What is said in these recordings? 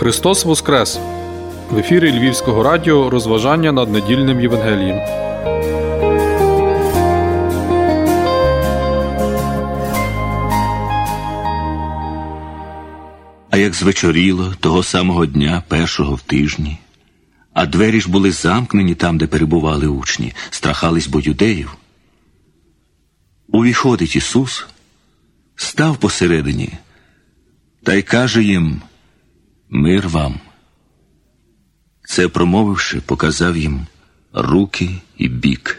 Христос Воскрес! В ефірі Львівського радіо розважання над недільним Євангелієм. А як звечоріло того самого дня, першого в тижні, а двері ж були замкнені там, де перебували учні, страхались бо юдеїв, увіходить Ісус, став посередині та й каже їм: «Мир вам». Це промовивши, показав їм руки і бік.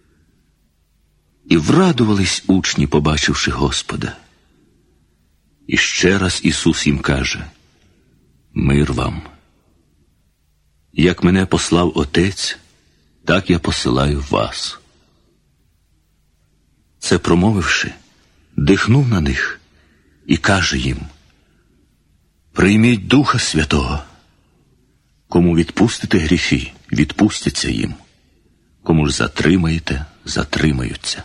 І врадувались учні, побачивши Господа. І ще раз Ісус їм каже: «Мир вам. Як мене послав Отець, так я посилаю вас». Це промовивши, дихнув на них і каже їм: «Прийміть Духа Святого. Кому відпустите гріхи, відпустяться їм. Кому ж затримаєте, затримаються».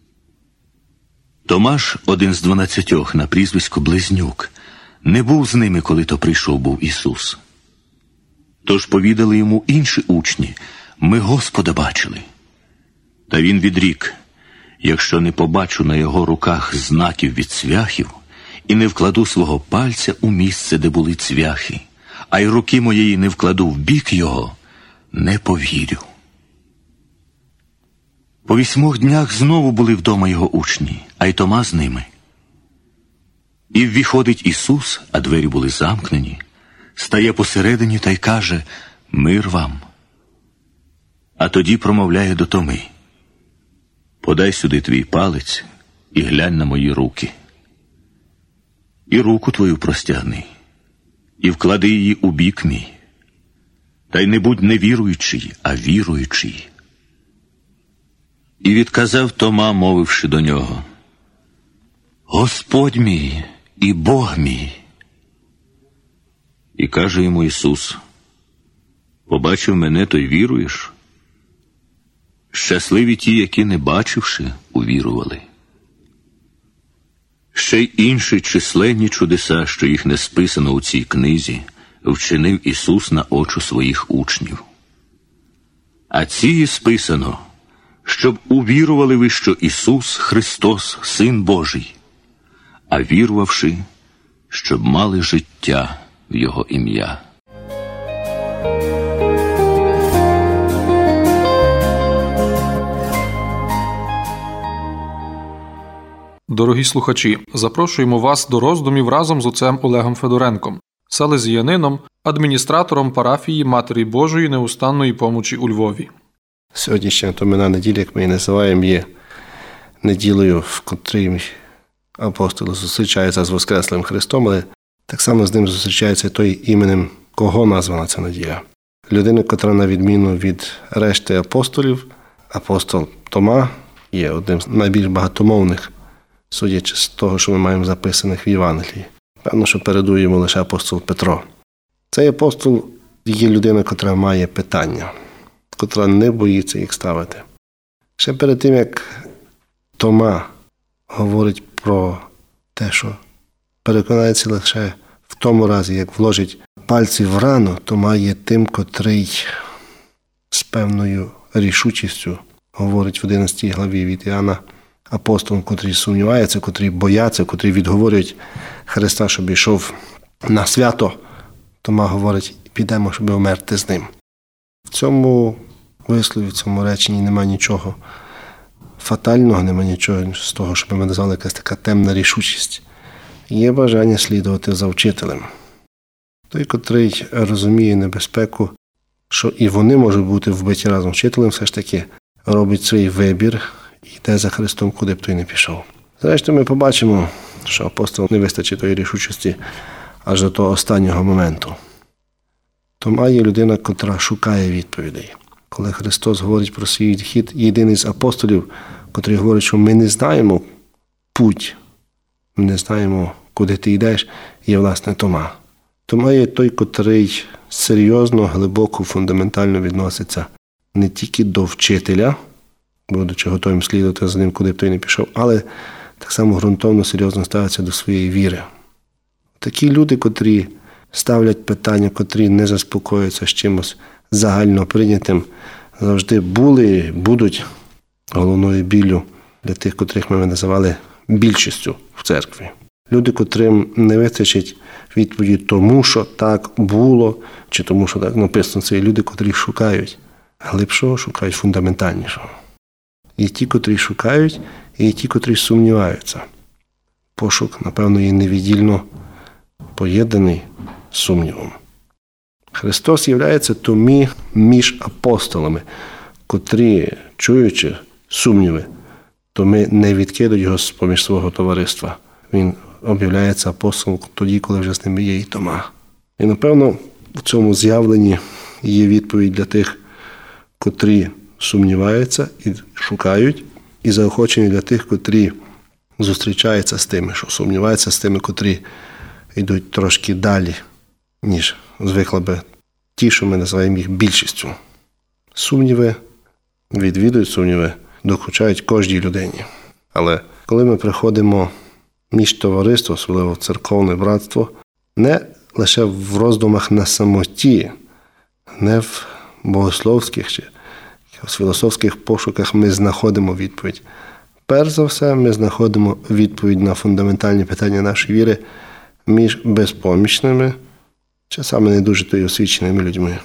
Томаш, один з 12 на прізвисько Близнюк, не був з ними, коли то прийшов був Ісус. Тож повідали йому інші учні: «Ми Господа бачили». Та він відрік: «Якщо не побачу на його руках знаків від цвяхів і не вкладу свого пальця у місце, де були цвяхи, а й руки моєї не вкладу в бік його, не повірю». По 8 днях знову були вдома його учні, а й Тома з ними. І ввіходить Ісус, а двері були замкнені, стає посередині та й каже: «Мир вам». А тоді промовляє до Томи: «Подай сюди твій палець і глянь на мої руки. І руку твою простягни, і вклади її у бік мій. Та й не будь невіруючий, а віруючий». І відказав Тома, мовивши до нього: «Господь мій і Бог мій». І каже йому Ісус: «Побачив мене, то й віруєш? Щасливі ті, які, не бачивши, увірували». Ще й інші численні чудеса, що їх не списано у цій книзі, вчинив Ісус на очі своїх учнів. А ці списано, щоб увірували ви, що Ісус Христос, Син Божий, а вірувавши, щоб мали життя в Його ім'я. Дорогі слухачі, запрошуємо вас до роздумів разом з отцем Олегом Федоренком, селезіянином, адміністратором парафії Матері Божої Неустанної Помочі у Львові. Сьогоднішня томина неділя, як ми її називаємо, є неділею, в котрій апостол зустрічається з Воскреслим Христом, але так само з ним зустрічається той, іменем кого названа ця неділя. Людина, котра, на відміну від решти апостолів, апостол Тома є одним з найбільш багатомовних, судячи з того, що ми маємо записаних в Євангелії. Певно, що передує йому лише апостол Петро. Цей апостол є людина, котра має питання, котра не боїться їх ставити. Ще перед тим, як Тома говорить про те, що переконається лише в тому разі, як вложить пальці в рану, Тома є тим, котрий з певною рішучістю говорить в 11 главі від Іоанна апостолам, котрі сумніваються, котрі бояться, котрі відговорюють Христа, щоб йшов на свято. Тома говорить: підемо, щоб умерти з ним. В цьому вислові, в цьому реченні нема нічого фатального, нема нічого з того, що ми назвали якась така темна рішучість. Є бажання слідувати за вчителем. Той, котрий розуміє небезпеку, що і вони можуть бути вбиті разом з вчителем, все ж таки робить свій вибір і йде за Христом, куди б той не пішов. Зрештою, ми побачимо, що апостолам не вистачить тої рішучості аж до того останнього моменту. Тома є людина, котра шукає відповідей. Коли Христос говорить про свій відхід, єдиний з апостолів, котрий говорить, що ми не знаємо путь, ми не знаємо, куди ти йдеш, є, власне, Тома. Тома є той, котрий серйозно, глибоко, фундаментально відноситься не тільки до вчителя, будучи готовим слідувати за ним, куди б той не пішов, але так само ґрунтовно, серйозно ставиться до своєї віри. Такі люди, котрі ставлять питання, котрі не заспокоюються з чимось загально прийнятим, завжди були і будуть головною біллю для тих, котрих ми називали більшістю в церкві. Люди, котрим не вистачить відповіді тому, що так було, чи тому, що так написано, це люди, котрі шукають глибшого, шукають фундаментальнішого. І ті, котрі шукають, і ті, котрі сумніваються. Пошук, напевно, є невіддільно поєднаний з сумнівом. Христос являється томі між апостолами, котрі, чуючи сумніви, то ми не відкидують його з-поміж свого товариства. Він об'являється апостолом тоді, коли вже з ними є і Тома. І, напевно, в цьому з'явленні є відповідь для тих, котрі сумніваються і шукають, і заохочення для тих, котрі зустрічаються з тими, що сумніваються, з тими, котрі йдуть трошки далі, ніж звикли би ті, що ми називаємо їх більшістю. Сумніви відвідують, сумніви докучають кожній людині. Але коли ми приходимо між товариство, особливо в церковне братство, не лише в роздумах на самоті, не в богословських чи в філософських пошуках ми знаходимо відповідь. Перш за все, ми знаходимо відповідь на фундаментальні питання нашої віри між безпомічними, часами не дуже то й освіченими людьми.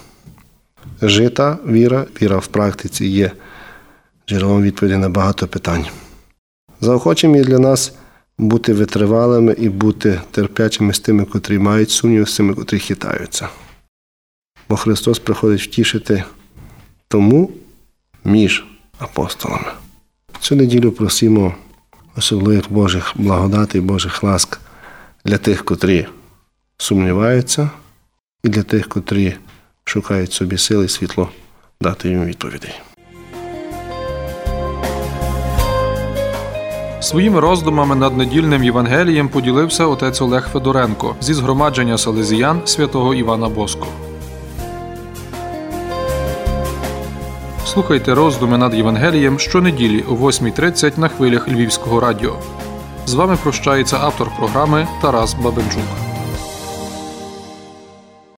Жита віра в практиці є джерелом відповіді на багато питань. Заохочем є для нас бути витривалими і бути терплячими з тими, котрі мають сумніви, з тими, котрі хитаються. Бо Христос приходить втішити тому між апостолами. Цю неділю просимо особливих Божих благодатей, Божих ласк для тих, котрі сумніваються, і для тих, котрі шукають собі сили і світло дати їм відповідей. Своїми роздумами над недільним Євангелієм поділився отець Олег Федоренко зі згромадження салезіян святого Івана Боско. Слухайте роздуми над Євангелієм щонеділі о 8:30 на хвилях Львівського радіо. З вами прощається автор програми Тарас Бабенчук.